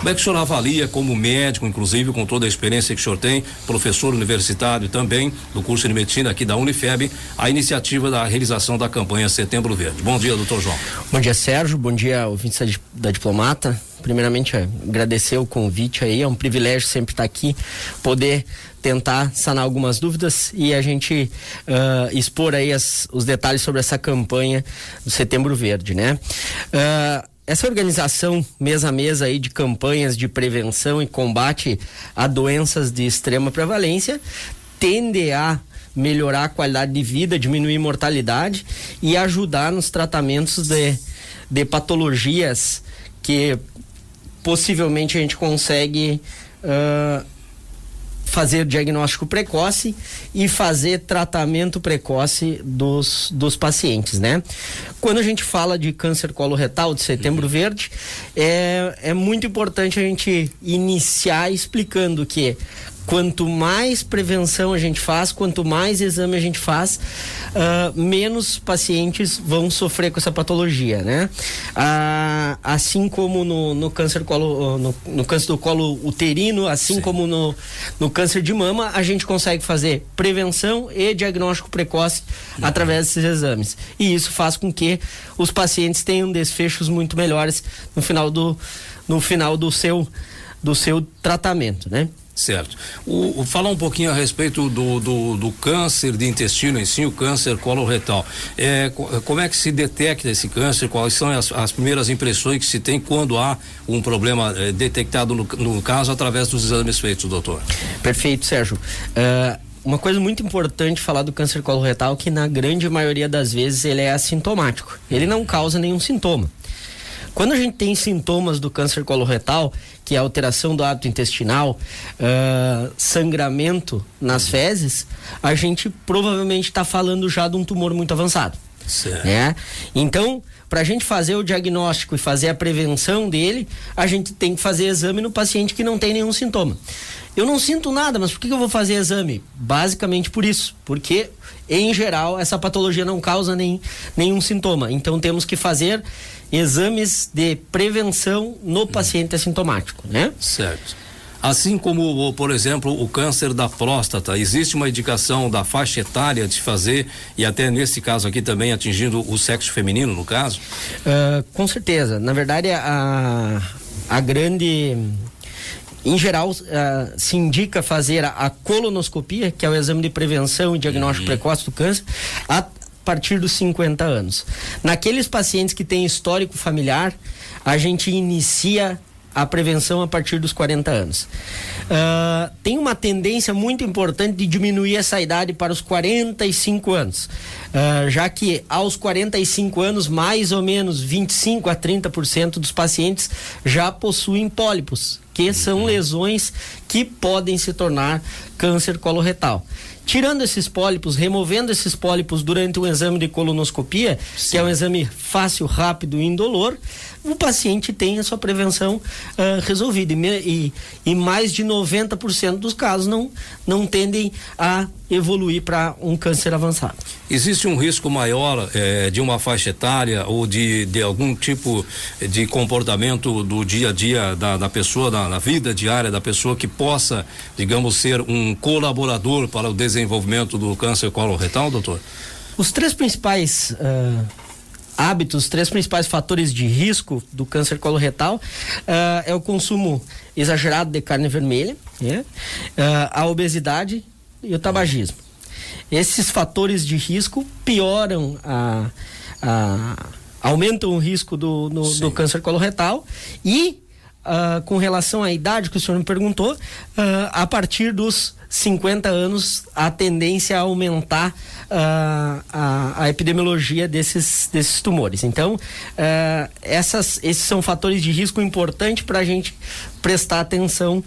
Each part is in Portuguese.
Como é que o senhor avalia, como médico, inclusive com toda a experiência que o senhor tem, professor universitário também do curso de medicina aqui da Unifeb, a iniciativa da realização da campanha Setembro Verde? Bom dia, doutor João. Bom dia, Sérgio. Bom dia, ouvintes da Diplomata. Primeiramente, agradecer o convite aí, é um privilégio sempre estar aqui, poder tentar sanar algumas dúvidas e a gente expor aí os detalhes sobre essa campanha do Setembro Verde, né? Essa organização mês a mês aí de campanhas de prevenção e combate a doenças de extrema prevalência tende a melhorar a qualidade de vida, diminuir mortalidade e ajudar nos tratamentos de patologias que possivelmente a gente consegue fazer diagnóstico precoce e fazer tratamento precoce dos pacientes, né? Quando a gente fala de câncer coloretal, de Setembro Verde, é muito importante a gente iniciar explicando que quanto mais prevenção a gente faz, quanto mais exame a gente faz, menos pacientes vão sofrer com essa patologia, né? Assim como no câncer no câncer do colo uterino, assim Sim. como no câncer de mama, a gente consegue fazer prevenção e diagnóstico precoce através desses exames. E isso faz com que os pacientes tenham desfechos muito melhores no final do seu tratamento, né? Certo. Falar um pouquinho a respeito do câncer de intestino em si, o câncer coloretal. Como é que se detecta esse câncer? Quais são as primeiras impressões que se tem quando há um problema detectado no caso através dos exames feitos, doutor? Perfeito, Sérgio. Uma coisa muito importante falar do câncer coloretal é que na grande maioria das vezes ele é assintomático. Ele não causa nenhum sintoma. Quando a gente tem sintomas do câncer coloretal, que é alteração do hábito intestinal, sangramento nas fezes, a gente provavelmente está falando já de um tumor muito avançado. Certo. Né? Então, para a gente fazer o diagnóstico e fazer a prevenção dele, a gente tem que fazer exame no paciente que não tem nenhum sintoma. Eu não sinto nada, mas por que eu vou fazer exame? Basicamente por isso, porque em geral essa patologia não causa nenhum sintoma. Então temos que fazer exames de prevenção no paciente assintomático, né? Certo. Assim como, por exemplo, o câncer da próstata, existe uma indicação da faixa etária de fazer, e até nesse caso aqui também atingindo o sexo feminino, no caso? Com certeza. Na verdade, a grande... Em geral, se indica fazer a colonoscopia, que é o exame de prevenção e diagnóstico precoce do câncer, a partir dos 50 anos. Naqueles pacientes que têm histórico familiar, a gente inicia a prevenção a partir dos 40 anos. Tem uma tendência muito importante de diminuir essa idade para os 45 anos, já que aos 45 anos, mais ou menos 25 a 30% dos pacientes já possuem pólipos, que são lesões que podem se tornar câncer coloretal. Tirando esses pólipos, removendo esses pólipos durante um exame de colonoscopia, Sim. que é um exame fácil, rápido e indolor, o paciente tem a sua prevenção resolvida. E mais de 90% dos casos não tendem a evoluir para um câncer avançado. Existe um risco maior de uma faixa etária ou de algum tipo de comportamento do dia a dia da pessoa, na vida diária da pessoa, que possa, digamos, ser um colaborador para o desenvolvimento do câncer coloretal, doutor? Os três principais hábitos, os três principais fatores de risco do câncer coloretal é o consumo exagerado de carne vermelha, a obesidade e o tabagismo. Esses fatores de risco pioram aumentam o risco do câncer coloretal e com relação à idade que o senhor me perguntou, a partir dos 50 anos a tendência a aumentar a epidemiologia desses tumores. Então, esses são fatores de risco importantes para a gente prestar atenção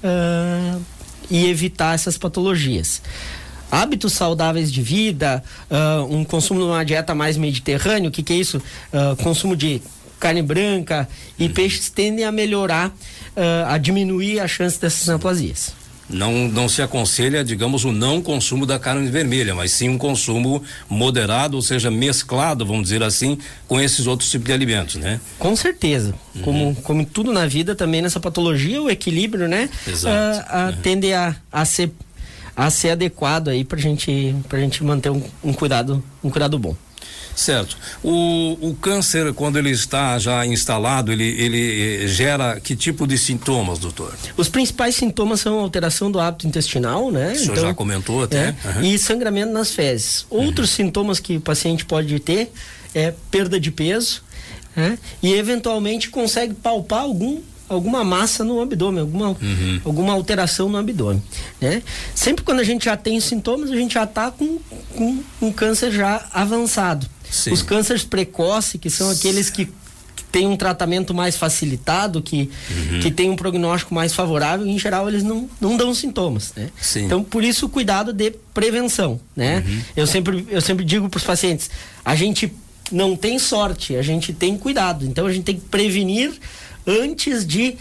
e evitar essas patologias. Hábitos saudáveis de vida, um consumo de uma dieta mais mediterrânea, o que é isso? Consumo de carne branca e peixes tendem a melhorar, a diminuir a chance dessas neoplasias. Não se aconselha, digamos, o não consumo da carne vermelha, mas sim um consumo moderado, ou seja, mesclado, vamos dizer assim, com esses outros tipos de alimentos, né? Com certeza. Como em tudo na vida, também nessa patologia, o equilíbrio, né? Exato. Tende a ser adequado aí pra gente manter um cuidado bom. Certo. O câncer, quando ele está já instalado, ele gera que tipo de sintomas, doutor? Os principais sintomas são alteração do hábito intestinal, né? O senhor já comentou até. E sangramento nas fezes. Outros sintomas que o paciente pode ter é perda de peso, né? E eventualmente consegue palpar alguma massa no abdômen, alguma alteração no abdômen, né? Sempre quando a gente já tem sintomas, a gente já está com um câncer já avançado. Sim. Os cânceres precoces, que são aqueles que tem um tratamento mais facilitado, que tem um prognóstico mais favorável, em geral eles não dão sintomas, né? Sim. Então, por isso o cuidado de prevenção, né? Eu sempre digo para os pacientes, a gente não tem sorte, a gente tem cuidado, então a gente tem que prevenir antes de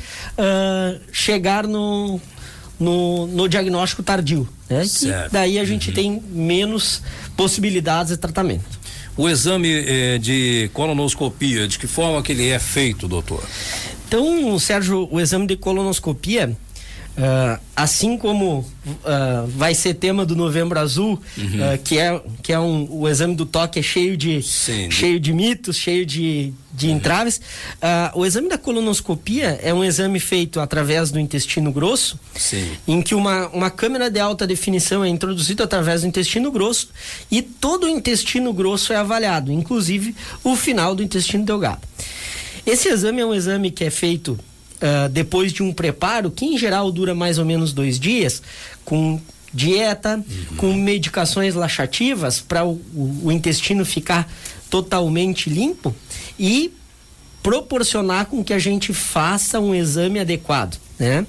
chegar no diagnóstico tardio, né? Que daí a gente tem menos possibilidades de tratamento. O exame de colonoscopia, de que forma que ele é feito, doutor? Então, Sérgio, o exame de colonoscopia, assim como vai ser tema do Novembro Azul, que é o exame do toque cheio de mitos, cheio de entraves, o exame da colonoscopia é um exame feito através do intestino grosso, em que uma câmera de alta definição é introduzida através do intestino grosso e todo o intestino grosso é avaliado, inclusive o final do intestino delgado. Esse exame é um exame que é feito depois de um preparo que em geral dura mais ou menos 2 dias, com dieta, com medicações laxativas para o intestino ficar totalmente limpo e proporcionar com que a gente faça um exame adequado, né?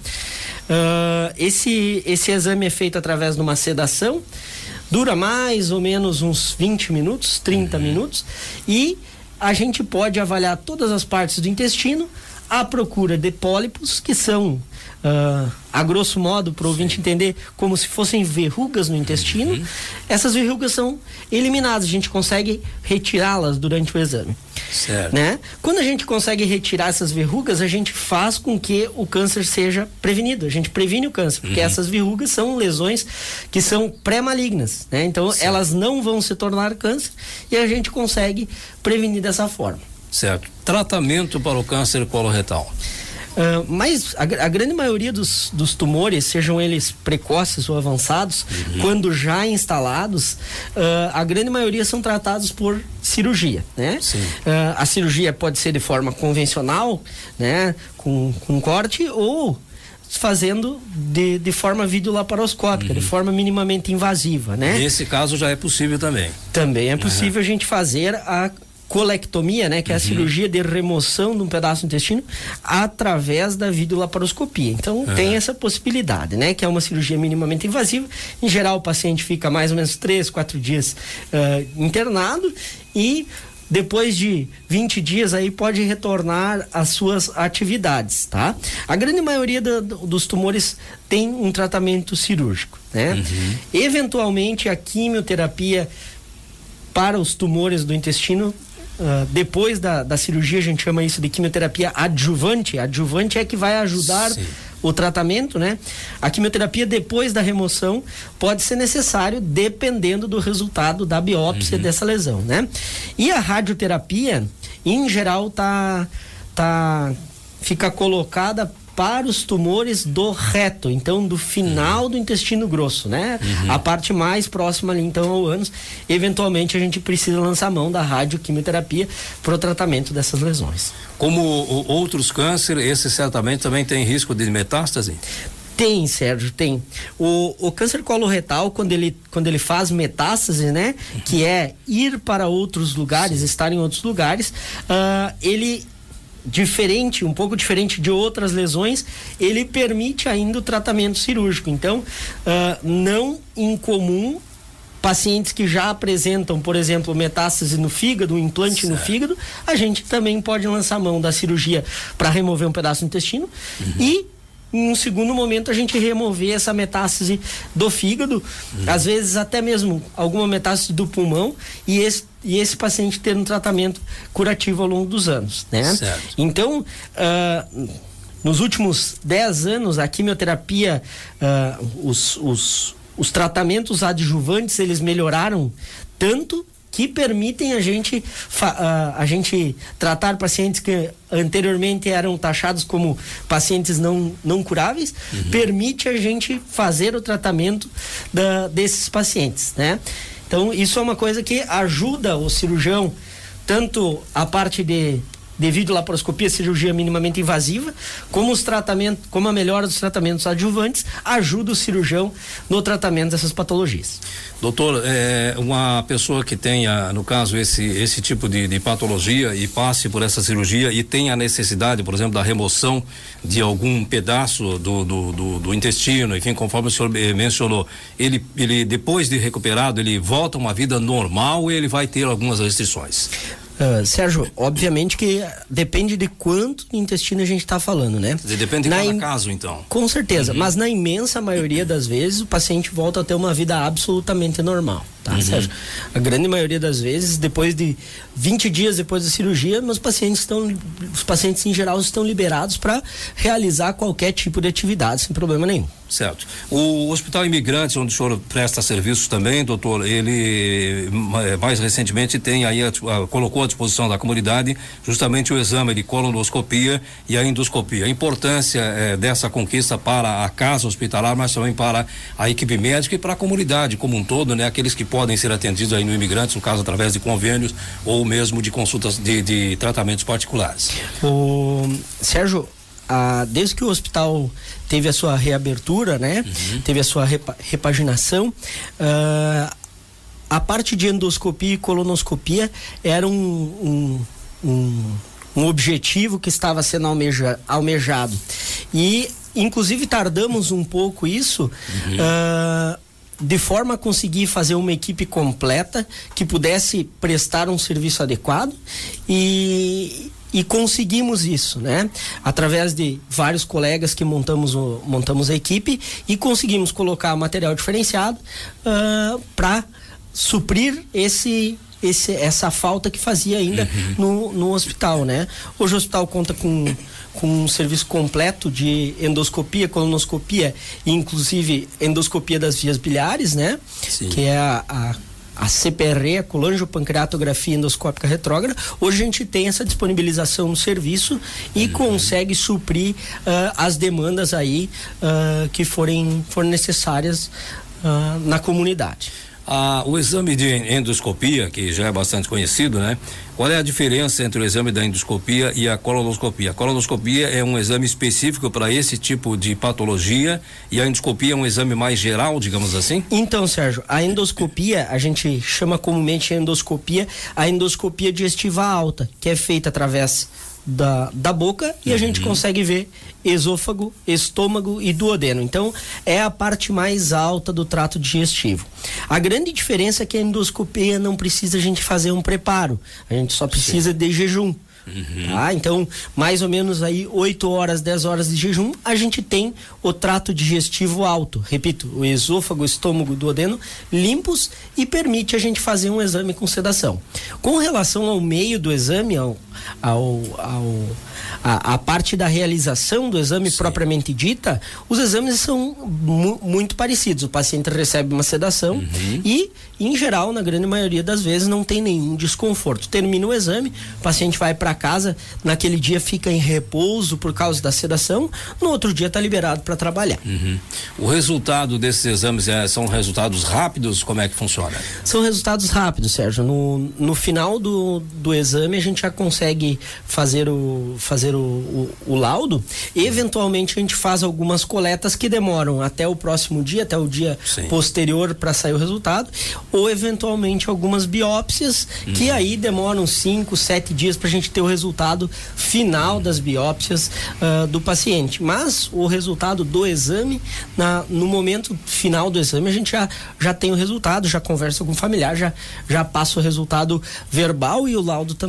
Esse exame é feito através de uma sedação, dura mais ou menos uns 20 minutos, 30 minutos, e a gente pode avaliar todas as partes do intestino à procura de pólipos, que são, a grosso modo, para o ouvinte entender, como se fossem verrugas no intestino. Essas verrugas são eliminadas, a gente consegue retirá-las durante o exame. Certo. Né? Quando a gente consegue retirar essas verrugas, a gente faz com que o câncer seja prevenido, a gente previne o câncer, porque essas verrugas são lesões que são pré-malignas, né? Então elas não vão se tornar câncer e a gente consegue prevenir dessa forma. Certo. Tratamento para o câncer coloretal? Mas a grande maioria dos tumores, sejam eles precoces ou avançados, quando já instalados, a grande maioria são tratados por cirurgia, né? A cirurgia pode ser de forma convencional, né? Com corte, ou fazendo de forma videolaparoscópica, de forma minimamente invasiva, né? Nesse caso já é possível também. Também é possível a gente fazer a colectomia, né, que é a cirurgia de remoção de um pedaço do intestino através da videolaparoscopia. Então tem essa possibilidade, né, que é uma cirurgia minimamente invasiva. Em geral o paciente fica mais ou menos 3-4 dias internado e depois de 20 dias aí pode retornar às suas atividades, tá? A grande maioria dos tumores tem um tratamento cirúrgico, né? Eventualmente a quimioterapia para os tumores do intestino, depois da cirurgia, a gente chama isso de quimioterapia adjuvante. Adjuvante é que vai ajudar o tratamento, né? A quimioterapia depois da remoção pode ser necessário dependendo do resultado da biópsia dessa lesão, né? E a radioterapia, em geral, fica colocada para os tumores do reto, então do final do intestino grosso, né? A parte mais próxima ali então ao ânus. Eventualmente a gente precisa lançar mão da radioquimioterapia para o tratamento dessas lesões. Como outros cânceres, esse certamente também tem risco de metástase? Tem, Sérgio, tem. O câncer coloretal, quando ele faz metástase, né? Que é ir para outros lugares, estar em outros lugares, ele um pouco diferente de outras lesões, ele permite ainda o tratamento cirúrgico. Então, não incomum pacientes que já apresentam, por exemplo, metástase no fígado, um implante no fígado, a gente também pode lançar mão da cirurgia para remover um pedaço do intestino e em um segundo momento a gente remover essa metástase do fígado, às vezes até mesmo alguma metástase do pulmão, e esse paciente ter um tratamento curativo ao longo dos anos, né? Certo. Então, nos últimos 10 anos, a quimioterapia, os tratamentos adjuvantes, eles melhoraram tanto que permitem a gente tratar pacientes que anteriormente eram taxados como pacientes não curáveis, permite a gente fazer o tratamento desses pacientes, né? Então, isso é uma coisa que ajuda o cirurgião, tanto a parte de videolaparoscopia, cirurgia minimamente invasiva, como a melhora dos tratamentos adjuvantes, ajuda o cirurgião no tratamento dessas patologias. Doutor, uma pessoa que tenha, no caso, esse tipo de patologia e passe por essa cirurgia e tenha a necessidade, por exemplo, da remoção de algum pedaço do intestino, enfim, conforme o senhor mencionou, ele depois de recuperado, ele volta a uma vida normal ou ele vai ter algumas restrições? Sérgio, obviamente que depende de quanto intestino a gente está falando, né? Depende de cada caso, então. Com certeza, mas na imensa maioria das vezes o paciente volta a ter uma vida absolutamente normal, tá, Sérgio? A grande maioria das vezes, depois de 20 dias depois da cirurgia, os pacientes em geral estão liberados para realizar qualquer tipo de atividade sem problema nenhum. Certo. O Hospital Imigrantes, onde o senhor presta serviços também, doutor, ele mais recentemente tem aí colocou à disposição da comunidade justamente o exame de colonoscopia e a endoscopia. A importância dessa conquista para a casa hospitalar, mas também para a equipe médica e para a comunidade como um todo, né? Aqueles que podem ser atendidos aí no Imigrantes, no caso através de convênios ou mesmo de consultas de tratamentos particulares. Sérgio, desde que o hospital teve a sua reabertura, né? Teve a sua repaginação, a parte de endoscopia e colonoscopia era um objetivo que estava sendo almejado. E, inclusive, tardamos um pouco isso, de forma a conseguir fazer uma equipe completa que pudesse prestar um serviço adequado e conseguimos isso, né? Através de vários colegas que montamos a equipe e conseguimos colocar material diferenciado para suprir essa falta que fazia ainda no hospital, né? Hoje o hospital conta com um serviço completo de endoscopia, colonoscopia e inclusive endoscopia das vias biliares, né? Sim. Que é a CPRE, a colangiopancreatografia endoscópica retrógrada. Hoje a gente tem essa disponibilização no serviço e consegue suprir as demandas aí que forem necessárias na comunidade. O exame de endoscopia, que já é bastante conhecido, né? Qual é a diferença entre o exame da endoscopia e a colonoscopia? A colonoscopia é um exame específico para esse tipo de patologia e a endoscopia é um exame mais geral, digamos assim? Então, Sérgio, a endoscopia, a gente chama comumente a endoscopia digestiva alta, que é feita através da boca e a gente consegue ver esôfago, estômago e duodeno. Então, é a parte mais alta do trato digestivo. A grande diferença é que a endoscopia não precisa a gente fazer um preparo, a gente só precisa de jejum. Tá? Então, mais ou menos aí 8 horas, 10 horas de jejum, a gente tem o trato digestivo alto. Repito, o esôfago, o estômago, o duodeno limpos e permite a gente fazer um exame com sedação. Com relação ao meio do exame, a parte da realização do exame propriamente dita, os exames são muito parecidos. O paciente recebe uma sedação e, em geral, na grande maioria das vezes, não tem nenhum desconforto. Termina o exame, o paciente vai para casa, naquele dia fica em repouso por causa da sedação, no outro dia está liberado para trabalhar. O resultado desses exames são resultados rápidos? Como é que funciona? São resultados rápidos, Sérgio. No final do exame a gente já consegue fazer o laudo e eventualmente a gente faz algumas coletas que demoram até o próximo dia, até o dia posterior para sair o resultado, ou eventualmente algumas biópsias que aí demoram 5, 7 dias para a gente ter o resultado final das biópsias do paciente. Mas o resultado do exame, no momento final do exame, a gente já tem o resultado, já conversa com o familiar, já passa o resultado verbal e o laudo também.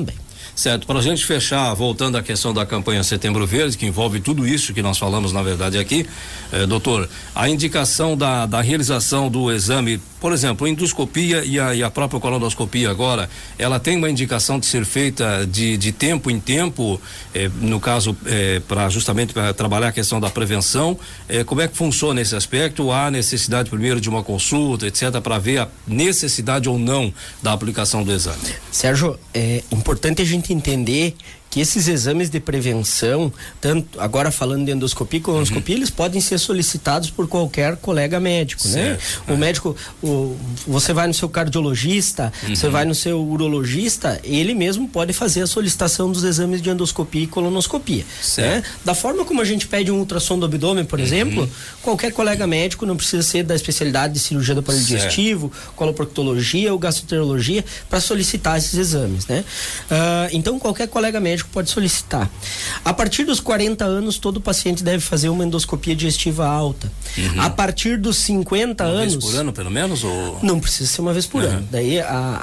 Certo, para a gente fechar, voltando à questão da campanha Setembro Verde, que envolve tudo isso que nós falamos na verdade aqui, doutor, a indicação da realização do exame, por exemplo, endoscopia e a própria colonoscopia agora, ela tem uma indicação de ser feita de tempo em tempo, no caso, justamente para trabalhar a questão da prevenção, como é que funciona esse aspecto? Há necessidade primeiro de uma consulta, etc., para ver a necessidade ou não da aplicação do exame? Sérgio, é importante a gente entender que esses exames de prevenção, tanto agora falando de endoscopia e colonoscopia, eles podem ser solicitados por qualquer colega médico, né? O médico, você vai no seu cardiologista, você vai no seu urologista, ele mesmo pode fazer a solicitação dos exames de endoscopia e colonoscopia, né? Da forma como a gente pede um ultrassom do abdômen, por exemplo, qualquer colega médico, não precisa ser da especialidade de cirurgia do aparelho digestivo, coloproctologia ou gastroenterologia, para solicitar esses exames, né? Então qualquer colega médico pode solicitar. A partir dos 40 anos, todo paciente deve fazer uma endoscopia digestiva alta. A partir dos 50 anos... Uma vez por ano, pelo menos? Ou... Não precisa ser uma vez por ano. Daí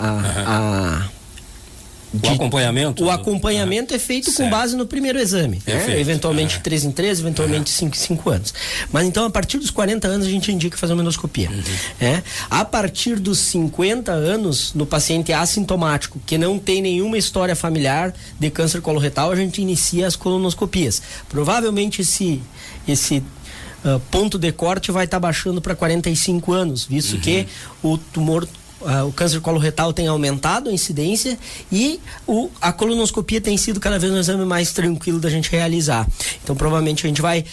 o acompanhamento? O acompanhamento é feito com base no primeiro exame, né? Eventualmente 3 em 3, eventualmente 5 em 5 anos. Mas então, a partir dos 40 anos, a gente indica fazer uma endoscopia. A partir dos 50 anos, no paciente assintomático, que não tem nenhuma história familiar de câncer coloretal, a gente inicia as colonoscopias. Provavelmente esse ponto de corte vai estar baixando para 45 anos, visto que o tumor... o câncer coloretal tem aumentado a incidência e a colonoscopia tem sido cada vez um exame mais tranquilo da gente realizar. Então, provavelmente a gente vai,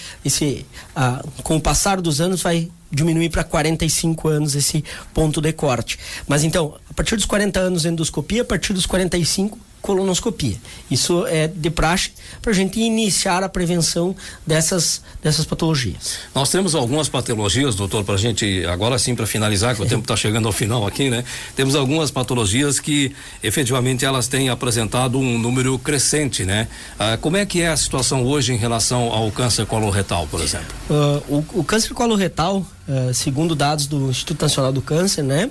com o passar dos anos, vai diminuir para 45 anos esse ponto de corte. Mas então, a partir dos 40 anos endoscopia, a partir dos 45 colonoscopia. Isso é de praxe para a gente iniciar a prevenção dessas patologias. Nós temos algumas patologias, doutor, para a gente, agora sim, para finalizar, que o tempo está chegando ao final aqui, né? Temos algumas patologias que efetivamente elas têm apresentado um número crescente, né? Como é que é a situação hoje em relação ao câncer coloretal, por exemplo? O câncer coloretal, segundo dados do Instituto Nacional do Câncer, né?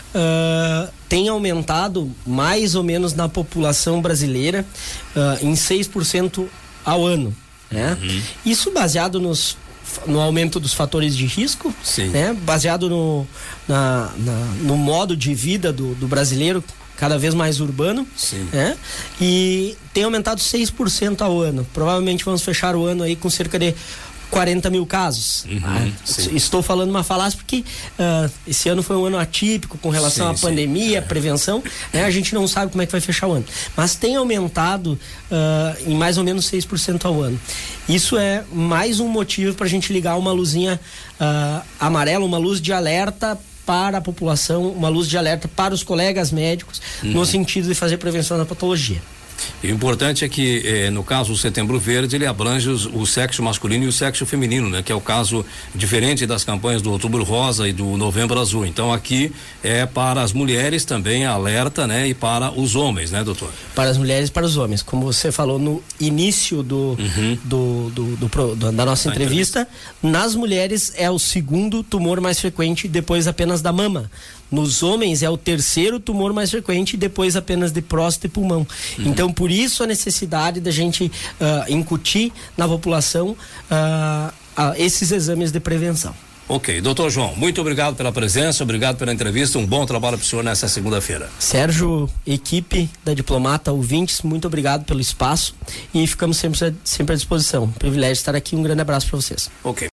Tem aumentado mais ou menos na população brasileira em 6% ao ano, né? Isso baseado no aumento dos fatores de risco, né? Baseado no modo de vida do brasileiro, cada vez mais urbano, né? E tem aumentado 6% ao ano. Provavelmente vamos fechar o ano aí com cerca de 40 mil casos. Estou falando uma falácia porque esse ano foi um ano atípico com relação à pandemia, prevenção, né? A gente não sabe como é que vai fechar o ano, mas tem aumentado em mais ou menos 6% ao ano. Isso é mais um motivo para a gente ligar uma luzinha amarela, uma luz de alerta para a população, uma luz de alerta para os colegas médicos, no sentido de fazer prevenção da patologia. E o importante é que, no caso, o Setembro Verde, ele abrange o sexo masculino e o sexo feminino, né? Que é o caso diferente das campanhas do Outubro Rosa e do Novembro Azul. Então, aqui é para as mulheres também alerta, né? E para os homens, né, doutor? Para as mulheres e para os homens. Como você falou no início da nossa entrevista, nas mulheres é o segundo tumor mais frequente, depois apenas da mama. Nos homens é o terceiro tumor mais frequente, depois apenas de próstata e pulmão. Então, por isso a necessidade da gente incutir na população esses exames de prevenção. Ok, doutor João, muito obrigado pela presença, obrigado pela entrevista, um bom trabalho para o senhor nessa segunda-feira. Sérgio, equipe da Diplomata, ouvintes, muito obrigado pelo espaço e ficamos sempre à disposição. Privilégio estar aqui, um grande abraço para vocês. Ok.